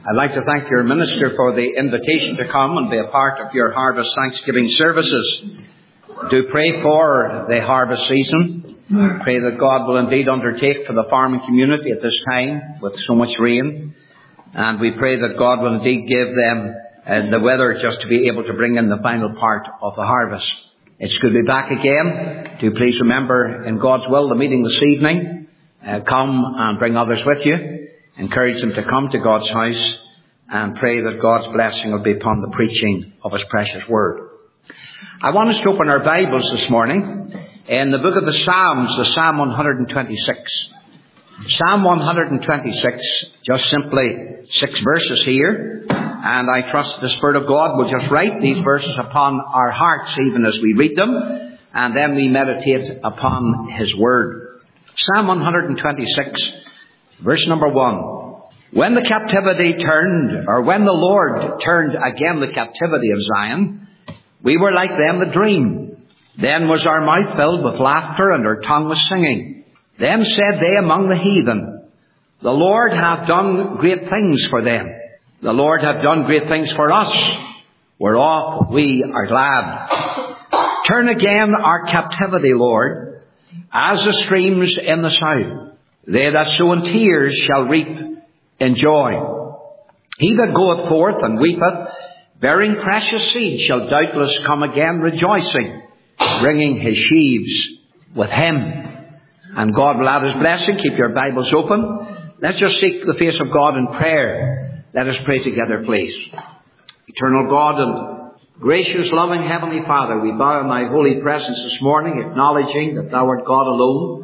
I'd like to thank your minister for the invitation to come and be a part of your harvest Thanksgiving services. Do pray for the harvest season. Pray that God will indeed undertake for the farming community at this time with so much rain. And we pray that God will indeed give them the weather just to be able to bring in the final part of the harvest. It's good to be back again. Do please remember, in God's will, the meeting this evening. Come and bring others with you. Encourage them to come to God's house and pray that God's blessing will be upon the preaching of His precious word. I want us to open our Bibles this morning in the book of the Psalms, the Psalm 126. Psalm 126, just simply 6 verses here. And I trust the Spirit of God will just write these verses upon our hearts even as we read them. And then we meditate upon His word. Psalm 126. Verse number 1. When the captivity turned, or when the Lord turned again the captivity of Zion, we were like them that dream. Then was our mouth filled with laughter, and our tongue was singing. Then said they among the heathen, the Lord hath done great things for them. The Lord hath done great things for us, whereof we are glad. Turn again our captivity, Lord, as the streams in the south. They that sow in tears shall reap in joy. He that goeth forth and weepeth, bearing precious seed, shall doubtless come again rejoicing, bringing his sheaves with him. And God will add His blessing. Keep your Bibles open. Let's just seek the face of God in prayer. Let us pray together, please. Eternal God and gracious, loving Heavenly Father, we bow in Thy holy presence this morning, acknowledging that Thou art God alone.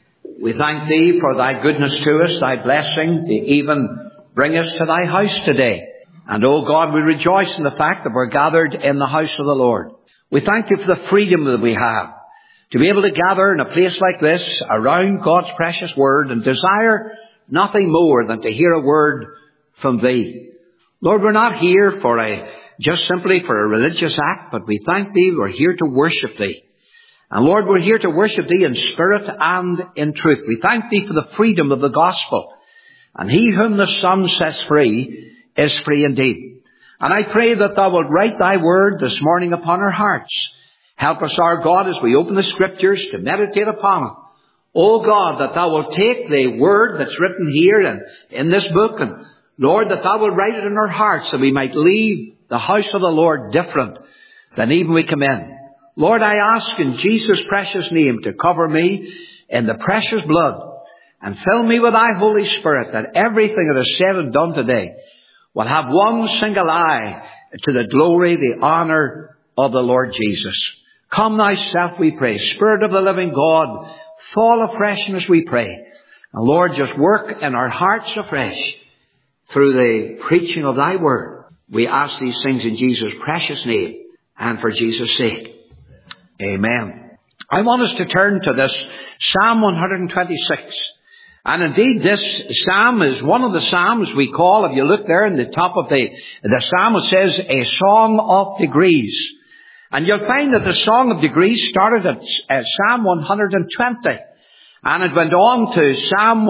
We thank Thee for Thy goodness to us, Thy blessing, to even bring us to Thy house today. And, oh God, we rejoice in the fact that we're gathered in the house of the Lord. We thank You for the freedom that we have to be able to gather in a place like this around God's precious word and desire nothing more than to hear a word from Thee. Lord, we're not here just simply for a religious act, but we thank Thee we're here to worship Thee. And Lord, we're here to worship Thee in spirit and in truth. We thank Thee for the freedom of the gospel. And he whom the Son sets free is free indeed. And I pray that Thou wilt write Thy word this morning upon our hearts. Help us, our God, as we open the Scriptures to meditate upon it. O God, that Thou wilt take the word that's written here and in this book, and Lord, that Thou wilt write it in our hearts, that we might leave the house of the Lord different than even we come in. Lord, I ask in Jesus' precious name to cover me in the precious blood and fill me with Thy Holy Spirit, that everything that is said and done today will have one single eye to the glory, the honor of the Lord Jesus. Come Thyself, we pray. Spirit of the living God, fall afresh on us, we pray. And Lord, just work in our hearts afresh through the preaching of Thy word. We ask these things in Jesus' precious name and for Jesus' sake. Amen. I want us to turn to this Psalm 126. And indeed, this psalm is one of the psalms we call, if you look there in the top of the psalm, it says, a song of degrees. And you'll find that the song of degrees started at Psalm 120. And it went on to Psalm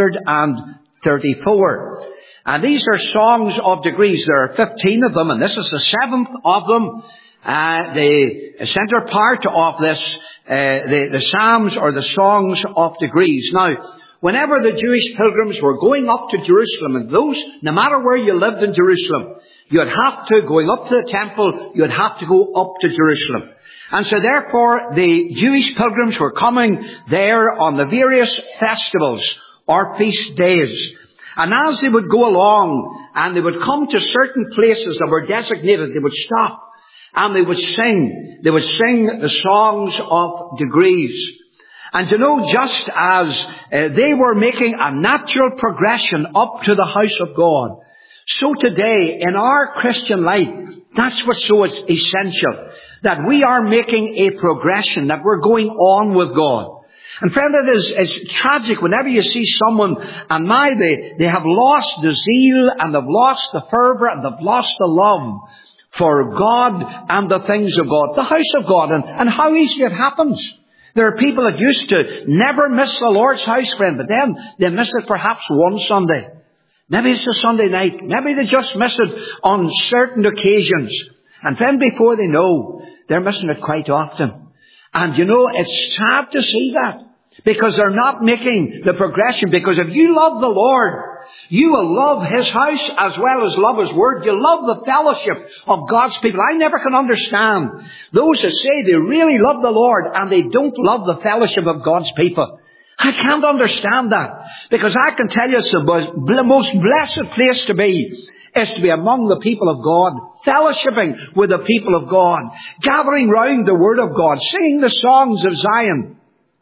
134. And these are songs of degrees. There are 15 of them, and this is the 7th of them. The center part of this, the Psalms or the songs of degrees. Now, whenever the Jewish pilgrims were going up to Jerusalem, and those, no matter where you lived in Jerusalem, you'd have to, going up to the temple, you'd have to go up to Jerusalem. And so therefore, the Jewish pilgrims were coming there on the various festivals or feast days. And as they would go along and they would come to certain places that were designated, they would stop. And they would sing the songs of degrees. And you know, just as they were making a natural progression up to the house of God, so today in our Christian life, that's what's so essential. That we are making a progression, that we're going on with God. And friend, it's tragic whenever you see someone, and they have lost the zeal, and they've lost the fervour, and they've lost the love for God and the things of God, the house of God, and how easily it happens. There are people that used to never miss the Lord's house, friend, but then they miss it perhaps one Sunday. Maybe it's a Sunday night. Maybe they just miss it on certain occasions. And then before they know, they're missing it quite often. And it's sad to see that. Because they're not making the progression. Because if you love the Lord, you will love His house as well as love His Word. You love the fellowship of God's people. I never can understand those that say they really love the Lord and they don't love the fellowship of God's people. I can't understand that. Because I can tell you it's the most blessed place to be is to be among the people of God, fellowshipping with the people of God, gathering round the Word of God, singing the songs of Zion.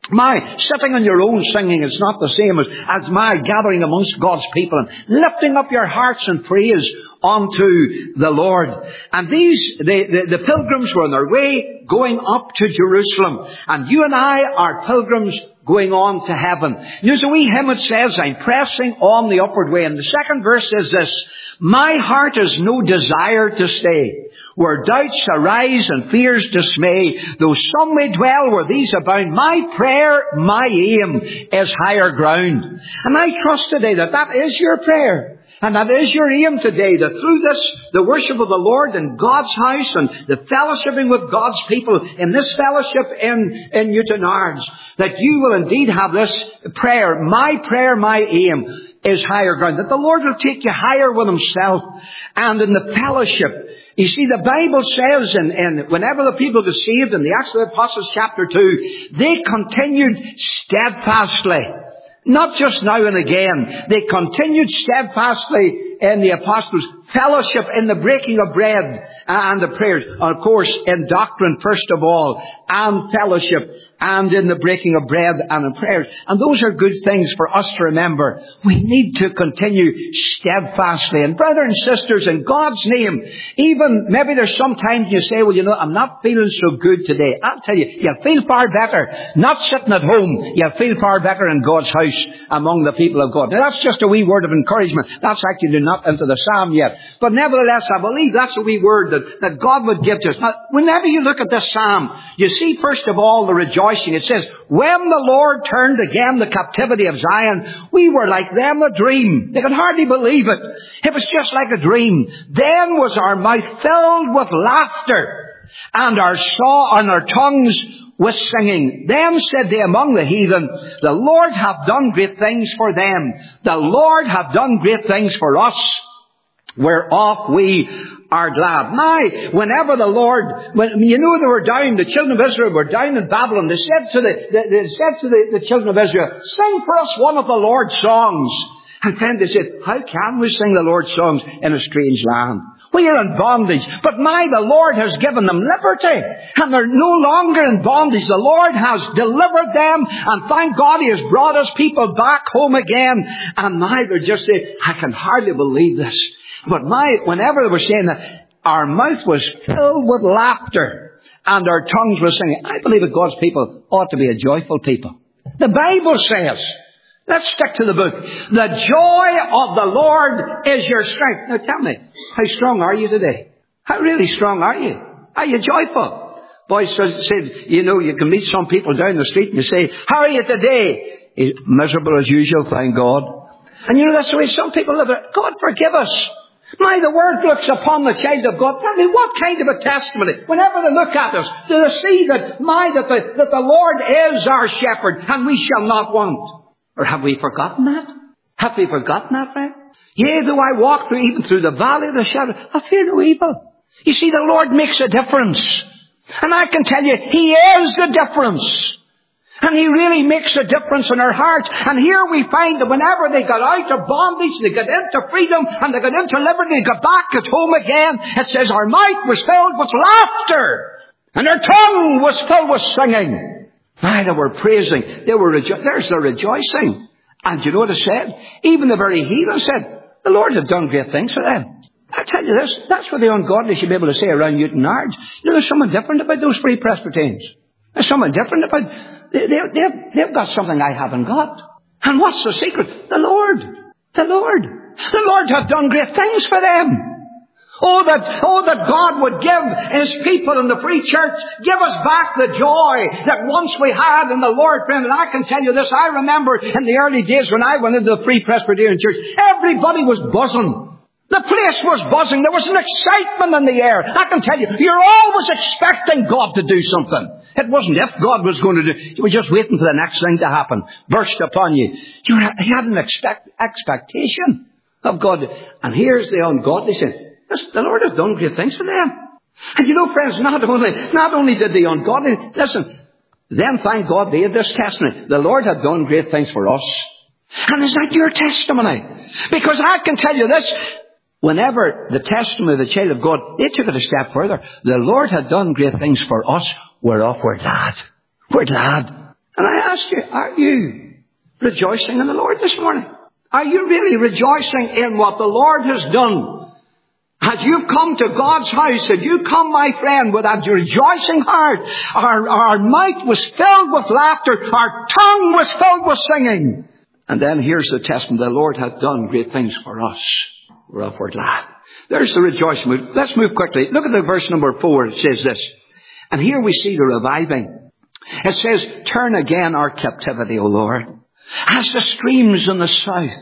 Sitting on your own singing is not the same as my gathering amongst God's people and lifting up your hearts in praise unto the Lord. And the pilgrims were on their way going up to Jerusalem. And you and I are pilgrims going on to heaven. There's a wee hymn that says, I'm pressing on the upward way. And the second verse is this, my heart has no desire to stay where doubts arise and fears dismay, though some may dwell where these abound. My prayer, my aim is higher ground. And I trust today that is your prayer. And that is your aim today, that through this, the worship of the Lord in God's house and the fellowshipping with God's people in this fellowship in Newtownards, that you will indeed have this prayer, my aim is higher ground. That the Lord will take you higher with Himself and in the fellowship. You see, the Bible says, whenever the people were saved in the Acts of the Apostles chapter 2, they continued steadfastly. Not just now and again. They continued steadfastly in the apostles' fellowship, in the breaking of bread and the prayers. And of course, in doctrine first of all, and fellowship, and in the breaking of bread and in prayers. And those are good things for us to remember. We need to continue steadfastly. And brothers and sisters, in God's name, even maybe there's sometimes you say, well, I'm not feeling so good today. I'll tell you, you'll feel far better not sitting at home. You'll feel far better in God's house among the people of God. Now that's just a wee word of encouragement. That's actually not into the psalm yet. But nevertheless, I believe that's a wee word that God would give to us. Now, whenever you look at this psalm, you see first of all the rejoicing. It says, when the Lord turned again the captivity of Zion, we were like them a dream. They could hardly believe it. It was just like a dream. Then was our mouth filled with laughter, and our tongues with singing. Then said they among the heathen, the Lord hath done great things for them. The Lord hath done great things for us, whereof we are glad. Now, whenever the Lord, they were down, the children of Israel were down in Babylon, they said to the children of Israel, sing for us one of the Lord's songs. And then they said, how can we sing the Lord's songs in a strange land? We are in bondage. But the Lord has given them liberty. And they're no longer in bondage. The Lord has delivered them. And thank God He has brought His people back home again. And now they're just saying, I can hardly believe this. But whenever they were saying that, our mouth was filled with laughter and our tongues were singing. I believe that God's people ought to be a joyful people. The Bible says, let's stick to the book, the joy of the Lord is your strength. Now tell me, how strong are you today? How really strong are you? Are you joyful? Boys said, you can meet some people down the street and you say, how are you today? Miserable as usual, thank God. And that's the way some people live. God forgive us. The Word looks upon the child of God. Tell me, what kind of a testimony? Whenever they look at us, do they see that the Lord is our shepherd and we shall not want? Or have we forgotten that? Have we forgotten that, friend? Yea, though I walk even through the valley of the shadow, I fear no evil. You see, the Lord makes a difference. And I can tell you, He is the difference. And He really makes a difference in our hearts. And here we find that whenever they got out of bondage, they got into freedom, and they got into liberty, they got back at home again, it says our mouth was filled with laughter, and our tongue was filled with singing. They were praising. They were there's the rejoicing. And you know what it said? Even the very heathen said, the Lord had done great things for them. I tell you this, that's what the ungodly should be able to say around Newtownards. There's something different about those Free Presbyterians. There's something different about... They've got something I haven't got. And what's the secret? The Lord. The Lord. The Lord hath done great things for them. Oh, that God would give His people in the free church, give us back the joy that once we had in the Lord, friend. And I can tell you this, I remember in the early days when I went into the Free Presbyterian Church, everybody was buzzing. The place was buzzing. There was an excitement in the air. I can tell you, you're always expecting God to do something. It wasn't if God was going to do. You were just waiting for the next thing to happen. Burst upon you. You had an expectation of God. And here's the ungodly sin. The Lord has done great things for them. And you know, friends, not only did the ungodly, listen, then thank God they had this testimony. The Lord had done great things for us. And is that your testimony? Because I can tell you this, whenever the testimony of the child of God, they took it a step further. The Lord had done great things for us. We're glad. We're glad. And I ask you, are you rejoicing in the Lord this morning? Are you really rejoicing in what the Lord has done? As you've come to God's house, had you come, my friend, with that rejoicing heart, our mouth was filled with laughter, our tongue was filled with singing. And then here's the testimony, the Lord hath done great things for us. We're glad. There's the rejoicing. Let's move quickly. Look at the verse number 4. It says this. And here we see the reviving. It says, turn again our captivity, O Lord, as the streams in the south.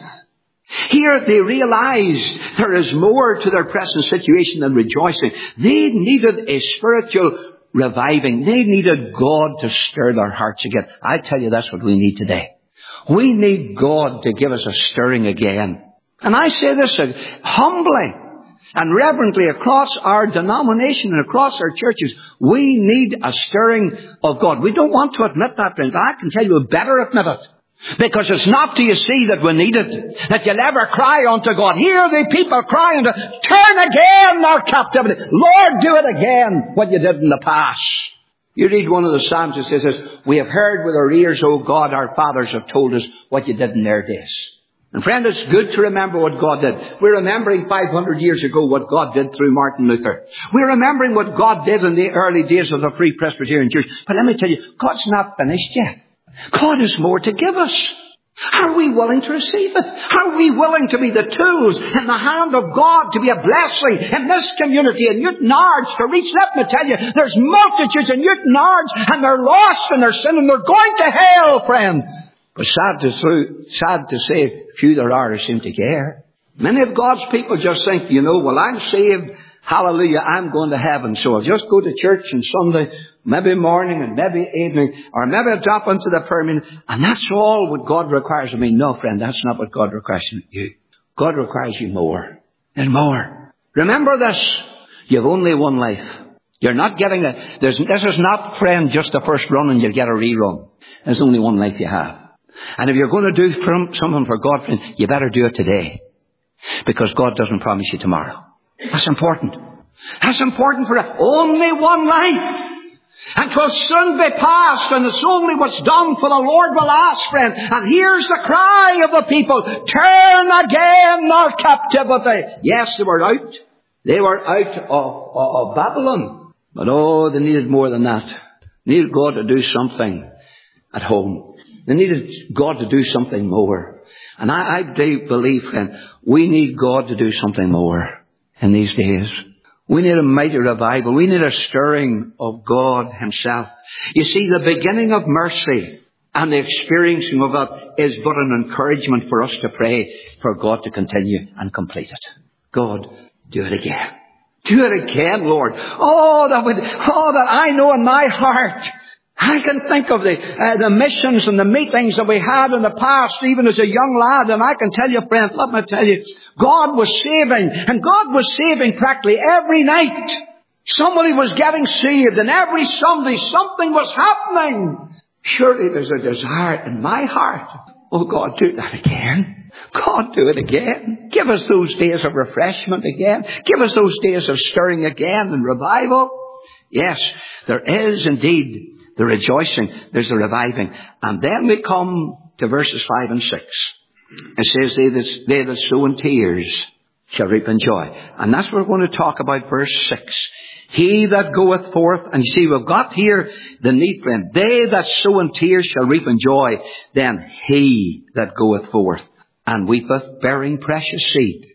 Here they realize there is more to their present situation than rejoicing. They needed a spiritual reviving. They needed God to stir their hearts again. I tell you, that's what we need today. We need God to give us a stirring again. And I say this humbly and reverently across our denomination and across our churches. We need a stirring of God. We don't want to admit that, friends. I can tell you, we better admit it. Because it's not till you see that we need it, that you'll ever cry unto God. Hear the people crying, turn again our captivity. Lord, do it again, what you did in the past. You read one of the Psalms that says this, we have heard with our ears, O God, our fathers have told us what you did in their days. And friend, it's good to remember what God did. We're remembering 500 years ago what God did through Martin Luther. We're remembering what God did in the early days of the Free Presbyterian Church. But let me tell you, God's not finished yet. God has more to give us. Are we willing to receive it? Are we willing to be the tools in the hand of God to be a blessing in this community in Newtownards to reach? Let me tell you, there's multitudes in Newtownards and they're lost in their sin and they're going to hell, friend. But sad to say, few there are who seem to care. Many of God's people just think, well, I'm saved. Hallelujah, I'm going to heaven. So I'll just go to church on Sunday, maybe morning and maybe evening, or maybe I'll drop into the prayer meeting. And that's all what God requires of me. No, friend, that's not what God requires of you. God requires you more and more. Remember this. You have only one life. You're not getting it. This is not, friend, just the first run and you'll get a rerun. There's only one life you have. And if you're going to do something for God, friend, you better do it today. Because God doesn't promise you tomorrow. That's important. That's important for only one life. And 'twill soon be past, and it's only what's done for the Lord will last, friend. And here's the cry of the people, turn again our captivity. Yes, they were out. They were out of Babylon. But they needed more than that. They needed God to do something at home. They needed God to do something more. And I do believe, friend, we need God to do something more in these days. We need a mighty revival. We need a stirring of God Himself. You see, the beginning of mercy and the experiencing of that is but an encouragement for us to pray for God to continue and complete it. God, do it again. Do it again, Lord. That I know in my heart. I can think of the missions and the meetings that we had in the past, even as a young lad, and I can tell you, friend, let me tell you, God was saving, and God was saving practically every night. Somebody was getting saved, and every Sunday something was happening. Surely there's a desire in my heart. Oh God, do that again. God, do it again. Give us those days of refreshment again. Give us those days of stirring again and revival. Yes, there is indeed the rejoicing, there's the reviving. And then we come to verses 5 and 6. It says, they that sow in tears shall reap in joy. And that's what we're going to talk about, verse 6. He that goeth forth, and you see, we've got here the neat friend. They that sow in tears shall reap in joy. Then he that goeth forth and weepeth, bearing precious seed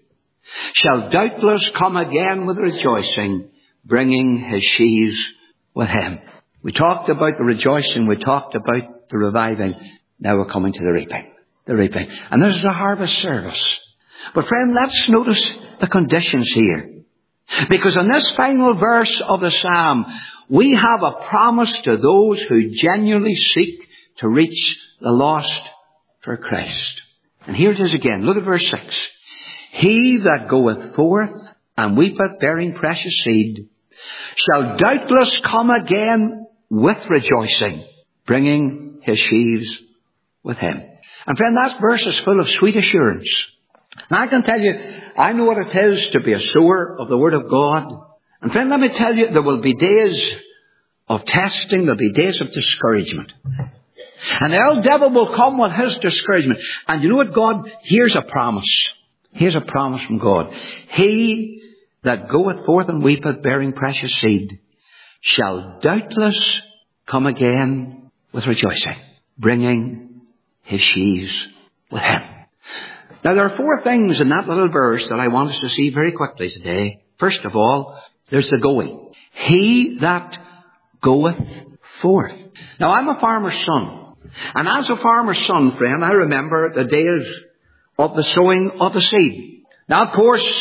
shall doubtless come again with rejoicing, bringing his sheaves with him. We talked about the rejoicing. We talked about the reviving. Now we're coming to the reaping. The reaping. And this is a harvest service. But friend, let's notice the conditions here. Because in this final verse of the psalm, we have a promise to those who genuinely seek to reach the lost for Christ. And here it is again. Look at verse 6. He that goeth forth and weepeth bearing precious seed shall doubtless come again with rejoicing, bringing his sheaves with him. And friend, that verse is full of sweet assurance. And I can tell you, I know what it is to be a sower of the Word of God. And friend, let me tell you, there will be days of testing, there will be days of discouragement. And the old devil will come with his discouragement. And you know what, God, here's a promise. Here's a promise from God. He that goeth forth and weepeth bearing precious seed shall doubtless come again with rejoicing, bringing his sheaves with him. Now there are four things in that little verse that I want us to see very quickly today. First of all, there's the going. He that goeth forth. Now I'm a farmer's son. And as a farmer's son, friend, I remember the days of the sowing of the seed. Now of course,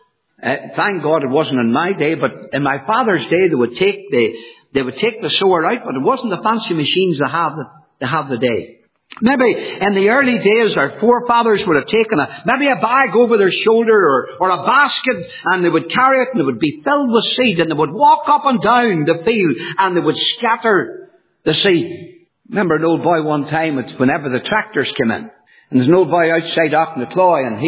thank God it wasn't in my day, but in my father's day they would take the sower out, but it wasn't the fancy machines they have today. Maybe in the early days our forefathers would have taken maybe a bag over their shoulder or a basket, and they would carry it and it would be filled with seed, and they would walk up and down the field and they would scatter the seed. Remember an old boy one time, it's whenever the tractors came in, and there's an old boy outside Auchnacloy, and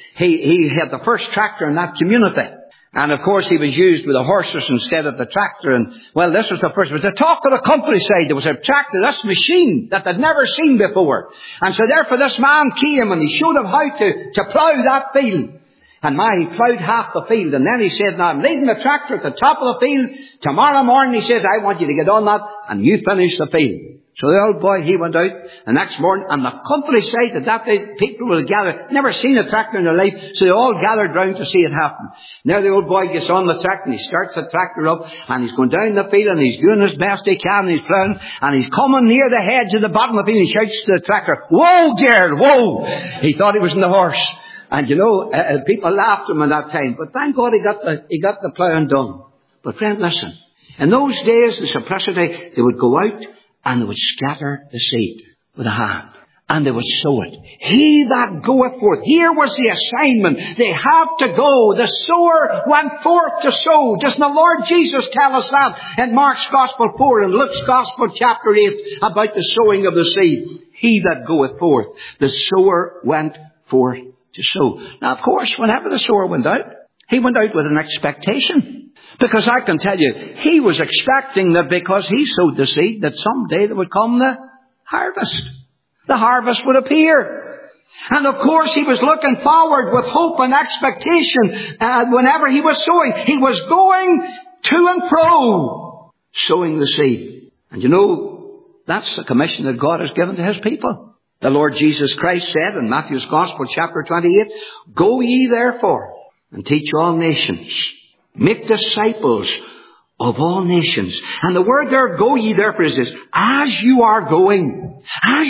he had the first tractor in that community. And of course he was used with the horses instead of the tractor. And well, this was the first. It was the talk of the countryside. There was a tractor, this machine that they'd never seen before. And so therefore this man came and he showed them how to plough that field. And he ploughed half the field. And then he said, now I'm leaving the tractor at the top of the field. Tomorrow morning, he says, I want you to get on that and you finish the field. So the old boy, he went out the next morning, and the countryside at that day, people will gather, never seen a tractor in their life, so they all gathered round to see it happen. Now the old boy gets on the tractor and he starts the tractor up, and he's going down the field and he's doing his best he can, and he's ploughing, and he's coming near the hedge at the bottom of the field, and he shouts to the tractor, "Whoa, Gerald, whoa!" He thought he was in the horse. And you know, people laughed at him at that time, but thank God he got the ploughing done. But friend, listen, in those days, the simplicity, they would go out and they would scatter the seed with a hand. And they would sow it. He that goeth forth. Here was the assignment. They have to go. The sower went forth to sow. Doesn't the Lord Jesus tell us that in Mark's Gospel 4 and Luke's Gospel chapter 8 about the sowing of the seed? He that goeth forth. The sower went forth to sow. Now of course, whenever the sower went out, he went out with an expectation. Because I can tell you, he was expecting that because he sowed the seed, that someday there would come the harvest. The harvest would appear. And of course he was looking forward with hope and expectation whenever he was sowing. He was going to and fro, sowing the seed. And you know, that's the commission that God has given to his people. The Lord Jesus Christ said in Matthew's Gospel chapter 28, "Go ye therefore and teach all nations. Make disciples of all nations." And the word there, "go ye therefore," is this: as you are going,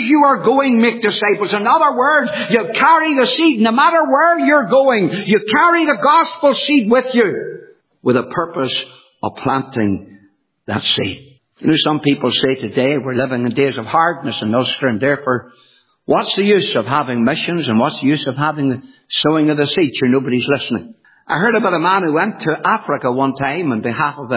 make disciples. In other words, you carry the seed no matter where you're going. You carry the gospel seed with you with a purpose of planting that seed. You know, some people say today we're living in days of hardness and Ulster, and therefore what's the use of having missions and what's the use of having the sowing of the seed? Sure, nobody's listening. I heard about a man who went to Africa one time on behalf of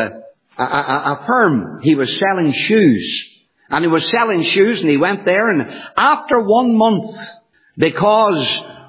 a firm. He was selling shoes. And he was selling shoes, and he went there, and after 1 month, because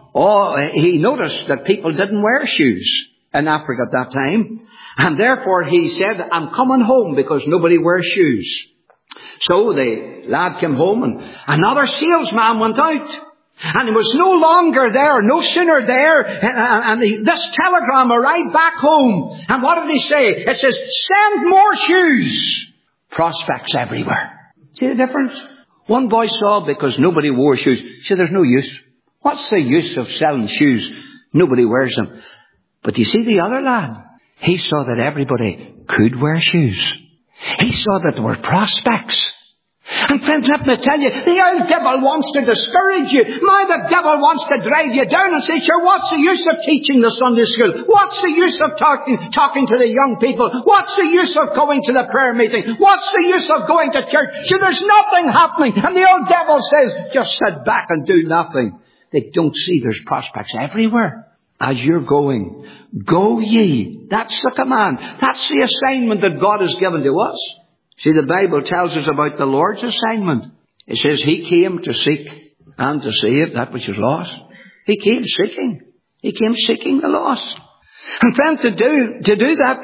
he noticed that people didn't wear shoes in Africa at that time, and therefore he said, "I'm coming home because nobody wears shoes." So the lad came home, and another salesman went out. And he was no longer there, no sooner there, and this telegram arrived back home. And what did he say? It says, "Send more shoes." Prospects everywhere. See the difference? One boy saw because nobody wore shoes. He said, "There's no use. What's the use of selling shoes? Nobody wears them." But you see the other lad, he saw that everybody could wear shoes. He saw that there were prospects. And friends, let me tell you, the old devil wants to discourage you. The devil wants to drive you down and say, sure, what's the use of teaching the Sunday school? What's the use of talking to the young people? What's the use of going to the prayer meeting? What's the use of going to church? So there's nothing happening. And the old devil says, just sit back and do nothing. They don't see there's prospects everywhere. As you're going, go ye. That's the command. That's the assignment that God has given to us. See, the Bible tells us about the Lord's assignment. It says He came to seek and to save that which is lost. He came seeking. He came seeking the lost. And friends, to do that,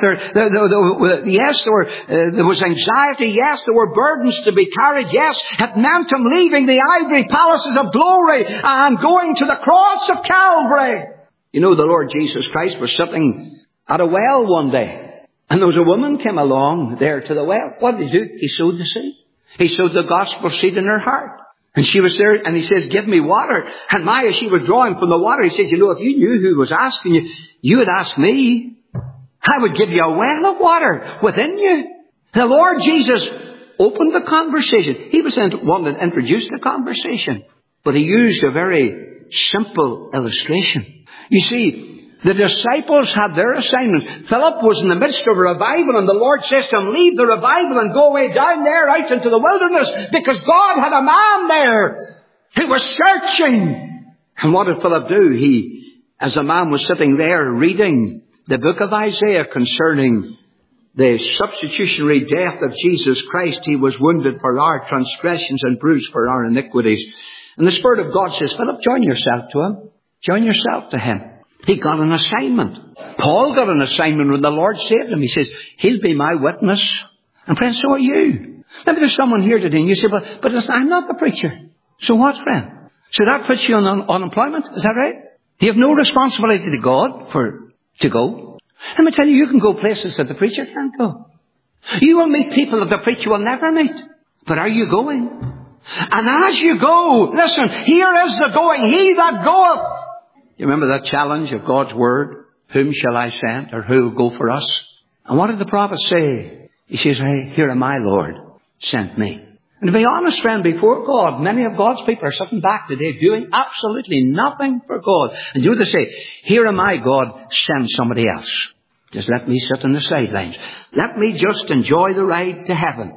there was anxiety. Yes, there were burdens to be carried. Yes, it meant Him leaving the ivory palaces of glory and going to the cross of Calvary. You know, the Lord Jesus Christ was sitting at a well one day. And there was a woman came along there to the well. What did He do? He sowed the seed. He sowed the gospel seed in her heart. And she was there and He says, give me water. And as she was drawing from the water, He said, you know, if you knew who was asking you, you would ask me. I would give you a well of water within you. The Lord Jesus opened the conversation. He was one that introduced the conversation. But He used a very simple illustration. You see, the disciples had their assignment. Philip was in the midst of a revival, and the Lord says to him, leave the revival and go away down there out into the wilderness, because God had a man there who was searching. And what did Philip do? He, as the man was sitting there reading the book of Isaiah concerning the substitutionary death of Jesus Christ, He was wounded for our transgressions and bruised for our iniquities. And the Spirit of God says, Philip, join yourself to Him. Join yourself to Him. He got an assignment. Paul got an assignment when the Lord saved him. He says, He'll be my witness. And friends, so are you. Maybe there's someone here today and you say, but listen, I'm not the preacher. So what, friend? So that puts you on unemployment? Is that right? You have no responsibility to God to go. Let me tell you, you can go places that the preacher can't go. You will meet people that the preacher will never meet. But are you going? And as you go, listen, here is the going. He that goeth. You remember that challenge of God's word? Whom shall I send? Or who will go for us? And what did the prophet say? He says, hey, here am I, Lord. Send me. And to be honest, friend, before God, many of God's people are sitting back today doing absolutely nothing for God. And you would say, here am I, God, send somebody else. Just let me sit on the sidelines. Let me just enjoy the ride to heaven.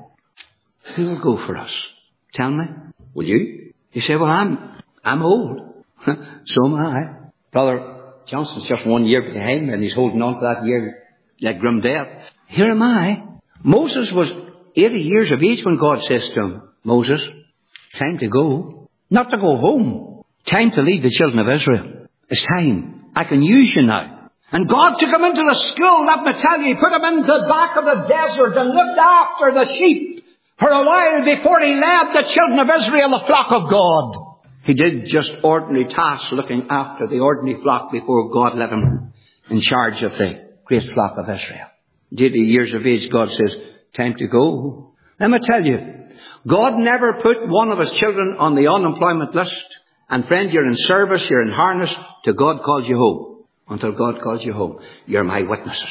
Who will go for us? Tell me. Will you? You say, well, I'm old. So am I. Brother Johnson's just 1 year behind me, and he's holding on to that year like grim death. Here am I. Moses was 80 years of age when God says to him, Moses, time to go. Not to go home. Time to lead the children of Israel. It's time. I can use you now. And God took him into the school, let me tell you. He put him into the back of the desert and looked after the sheep for a while before He led the children of Israel, the flock of God. He did just ordinary tasks looking after the ordinary flock before God let him in charge of the great flock of Israel. 80 years of age, God says, time to go. Let me tell you, God never put one of His children on the unemployment list. And friend, you're in service, you're in harness, till God calls you home. Until God calls you home, you're my witnesses.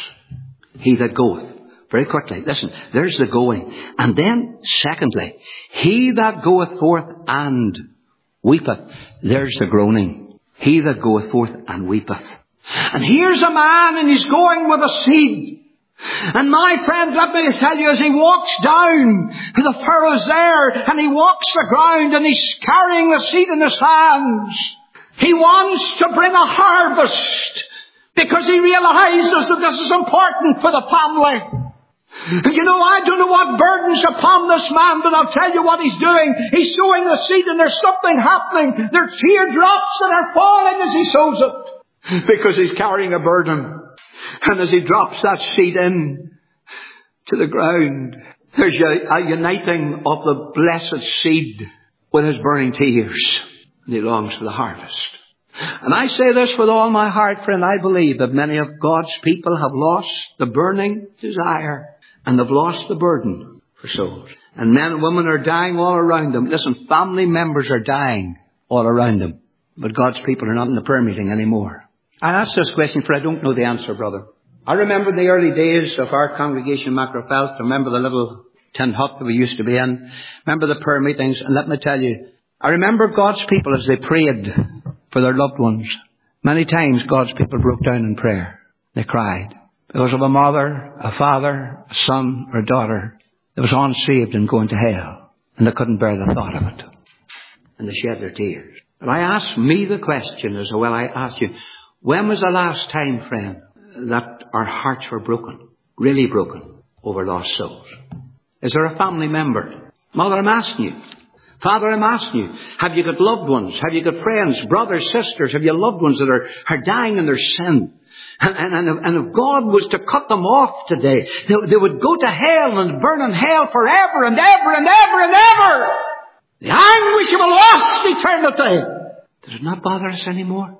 He that goeth. Very quickly, listen, there's the going. And then, secondly, he that goeth forth and weepeth. There's the groaning. He that goeth forth and weepeth. And here's a man and he's going with a seed. And my friend, let me tell you, as he walks down, the furrow's there, and he walks the ground and he's carrying the seed in his hands. He wants to bring a harvest because he realizes that this is important for the family. And you know, I don't know what burden's upon this man, but I'll tell you what he's doing. He's sowing the seed and there's something happening. There's teardrops that are falling as he sows it. Because he's carrying a burden. And as he drops that seed in to the ground, there's a uniting of the blessed seed with his burning tears. And he longs for the harvest. And I say this with all my heart, friend. I believe that many of God's people have lost the burning desire. And they've lost the burden for souls. And men and women are dying all around them. Listen, family members are dying all around them. But God's people are not in the prayer meeting anymore. I ask this question for I don't know the answer, brother. I remember the early days of our congregation in Macrofelt. I remember the little tin hut that we used to be in. Remember the prayer meetings. And let me tell you, I remember God's people as they prayed for their loved ones. Many times God's people broke down in prayer. They cried because of a mother, a father, a son or a daughter that was unsaved and going to hell. And they couldn't bear the thought of it. And they shed their tears. And I ask me the question as well I ask you, when was the last time, friend, that our hearts were broken, really broken, over lost souls? Is there a family member? Mother, I'm asking you. Father, I'm asking you. Have you got loved ones? Have you got friends, brothers, sisters? Have you loved ones that are dying in their sin? And if God was to cut them off today, they would go to hell and burn in hell forever and ever and ever and ever. The anguish of a lost eternity. Does it not bother us anymore?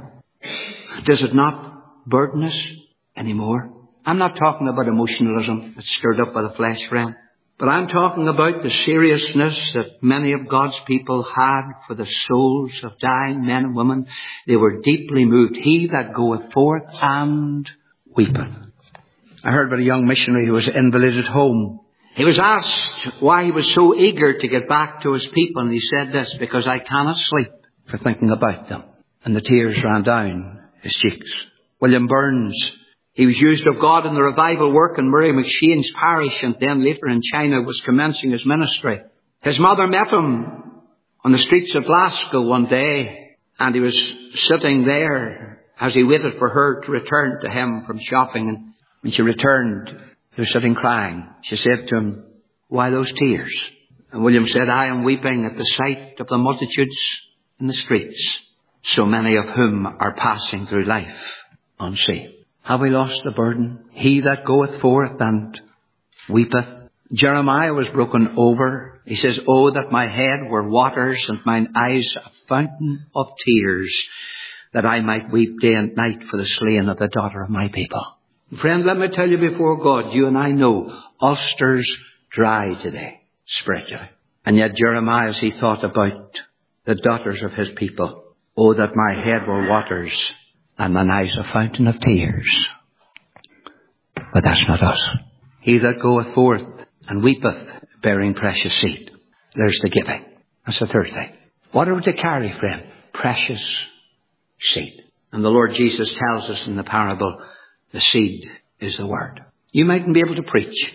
Does it not burden us anymore? I'm not talking about emotionalism that's stirred up by the flesh, friend. But I'm talking about the seriousness that many of God's people had for the souls of dying men and women. They were deeply moved. He that goeth forth and weepeth. I heard about a young missionary who was invalided home. He was asked why he was so eager to get back to his people. And he said this, because I cannot sleep for thinking about them. And the tears ran down his cheeks. William Burns, he was used of God in the revival work in Murray McShane's parish, and then later in China was commencing his ministry. His mother met him on the streets of Glasgow one day, and he was sitting there as he waited for her to return to him from shopping. And when she returned, he was sitting crying. She said to him, "Why those tears?" And William said, "I am weeping at the sight of the multitudes in the streets, so many of whom are passing through life unsaved." Have we lost the burden? He that goeth forth and weepeth. Jeremiah was broken over. He says, "Oh, that my head were waters and mine eyes a fountain of tears, that I might weep day and night for the slain of the daughter of my people." Friend, let me tell you before God, you and I know Ulster's dry today, spiritually. And yet Jeremiah, as he thought about the daughters of his people, "Oh, that my head were waters and mine eyes a fountain of tears." But that's not us. He that goeth forth and weepeth, bearing precious seed. There's the giving. That's the third thing. What are we to carry, friend? Precious seed. And the Lord Jesus tells us in the parable, the seed is the word. You mightn't be able to preach.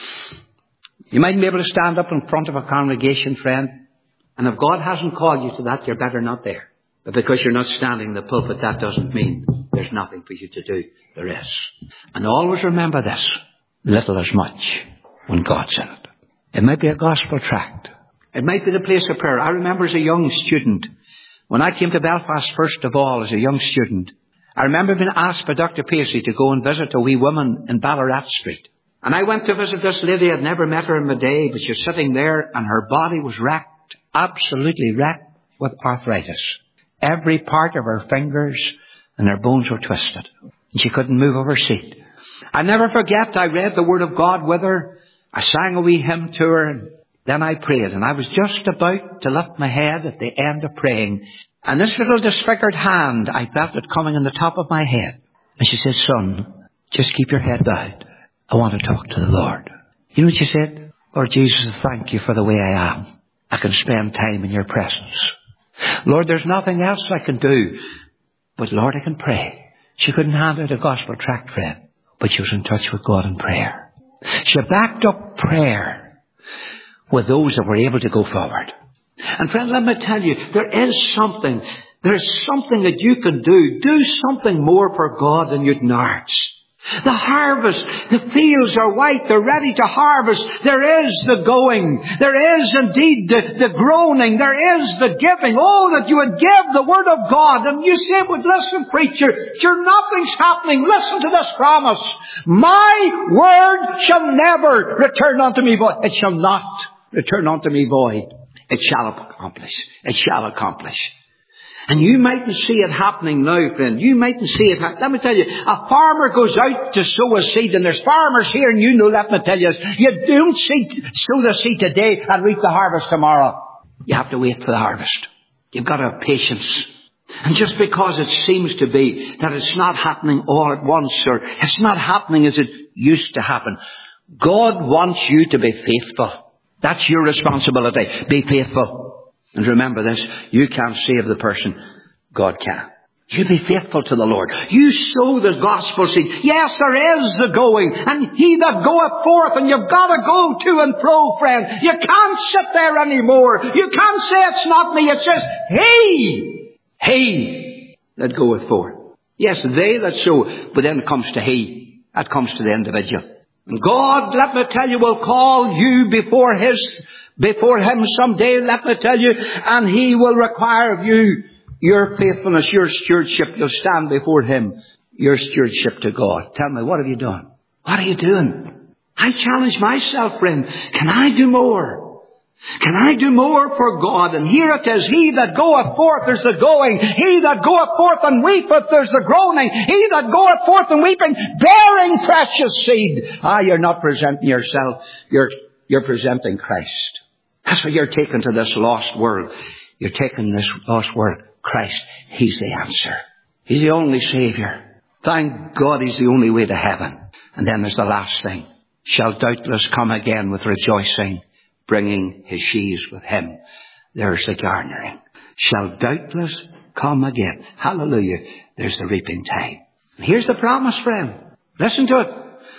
You mightn't be able to stand up in front of a congregation, friend. And if God hasn't called you to that, you're better not there. But because you're not standing in the pulpit, that doesn't mean there's nothing for you to do. There is. And always remember this. Little is much when God's in it. It might be a gospel tract. It might be the place of prayer. I remember as a young student, when I came to Belfast first of all as a young student, I remember being asked by Dr. Pacey to go and visit a wee woman in Ballarat Street. And I went to visit this lady. I'd never met her in my day, but she was sitting there and her body was wrecked, absolutely wrecked with arthritis. Every part of her fingers and her bones were twisted. And she couldn't move off her seat. I never forget, I read the Word of God with her. I sang a wee hymn to her, and then I prayed. And I was just about to lift my head at the end of praying. And this little disfigured hand, I felt it coming on the top of my head. And she said, "Son, just keep your head bowed. I want to talk to the Lord." You know what she said? "Lord Jesus, thank you for the way I am. I can spend time in your presence. Lord, there's nothing else I can do. But Lord, I can pray." She couldn't hand out a gospel tract, friend, but she was in touch with God in prayer. She backed up prayer with those that were able to go forward. And friend, let me tell you, there's something that you can do. Do something more for God than you'd nards. The harvest, the fields are white, they're ready to harvest. There is the going. There is indeed the groaning. There is the giving. Oh, that you would give the word of God. And you say, "Well, listen, preacher, sure nothing's happening. Listen to this promise. My word shall never return unto me void." It shall not return unto me void. It shall accomplish. It shall accomplish. And you mightn't see it happening now, friend. You mightn't see it. Let me tell you, a farmer goes out to sow a seed, and there's farmers here, and you know, let me tell you, you don't sow the seed today and reap the harvest tomorrow. You have to wait for the harvest. You've got to have patience And just because it seems to be that it's not happening all at once, or it's not happening as it used to happen, God wants you to be faithful. That's your responsibility. Be faithful. And remember this, you can't save the person. God can. You be faithful to the Lord. You sow the gospel seed. Yes, there is the going. And he that goeth forth, and you've got to go to and fro, friend. You can't sit there anymore. You can't say it's not me. It says, he that goeth forth. Yes, they that sow. But then it comes to he. That comes to the individual. And God, let me tell you, will call you before him someday, let me tell you, and he will require of you your faithfulness, your stewardship. You'll stand before him, your stewardship to God. Tell me, what have you done? What are you doing? I challenge myself, friend. Can I do more? Can I do more for God? And here it is, he that goeth forth, there's the going. He that goeth forth and weepeth, there's the groaning. He that goeth forth and weeping, bearing precious seed. You're not presenting yourself. You're presenting Christ. That's what you're taking to this lost world. You're taking this lost world. Christ, he's the answer. He's the only Savior. Thank God he's the only way to heaven. And then there's the last thing. Shall doubtless come again with rejoicing, bringing his sheaves with him. There's the garnering. Shall doubtless come again. Hallelujah. There's the reaping time. And here's the promise, friend. Listen to it.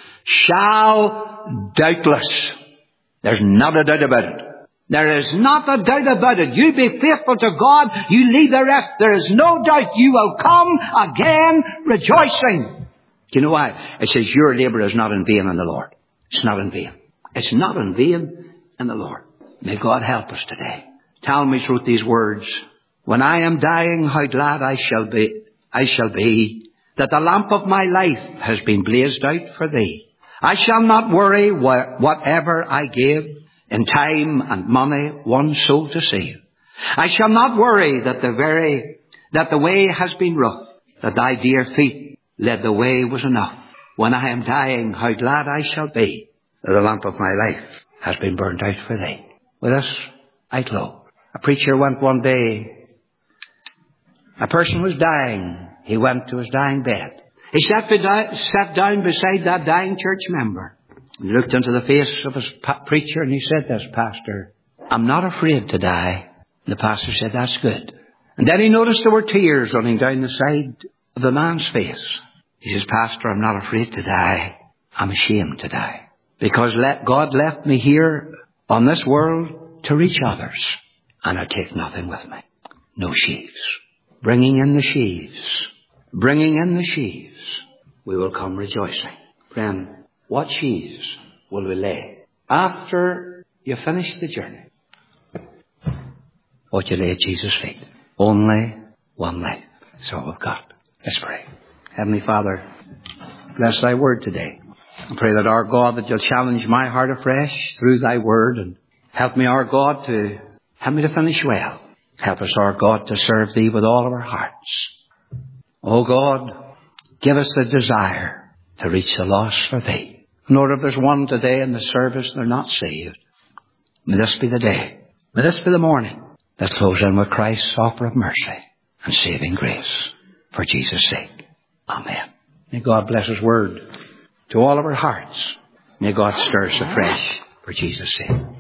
Shall doubtless. There's not a doubt about it. There is not a doubt about it. You be faithful to God. You leave the rest. There is no doubt you will come again rejoicing. Do you know why? It says your labor is not in vain in the Lord. It's not in vain. It's not in vain in the Lord. May God help us today. Talmage wrote these words. When I am dying, how glad I shall be that the lamp of my life has been blazed out for thee. I shall not worry whatever I give in time and money one soul to save. I shall not worry that the way has been rough, that thy dear feet led the way was enough. When I am dying, how glad I shall be that the lamp of my life has been burned out for thee. With this, I close. A preacher went one day. A person was dying. He went to his dying bed. He sat down beside that dying church member. He looked into the face of his preacher and he said this, Pastor, I'm not afraid to die. And the pastor said, that's good. And then he noticed there were tears running down the side of the man's face. He says, Pastor, I'm not afraid to die. I'm ashamed to die. Because God left me here on this world to reach others. And I take nothing with me. No sheaves. Bringing in the sheaves. Bringing in the sheaves. We will come rejoicing. Friend, what sheaves will we lay after you finish the journey? What you lay at Jesus' feet. Only one life. That's all we've got. Let's pray. Heavenly Father, bless thy word today. I pray that our God, that you'll challenge my heart afresh through thy word, and help me, our God, to finish well. Help us, our God, to serve thee with all of our hearts. Oh God, give us the desire to reach the lost for thee. Lord, if there's one today in the service, they're not saved. May this be the day. May this be the morning that close in with Christ's offer of mercy and saving grace for Jesus' sake. Amen. May God bless his word to all of our hearts. May God stir us afresh for Jesus' sake.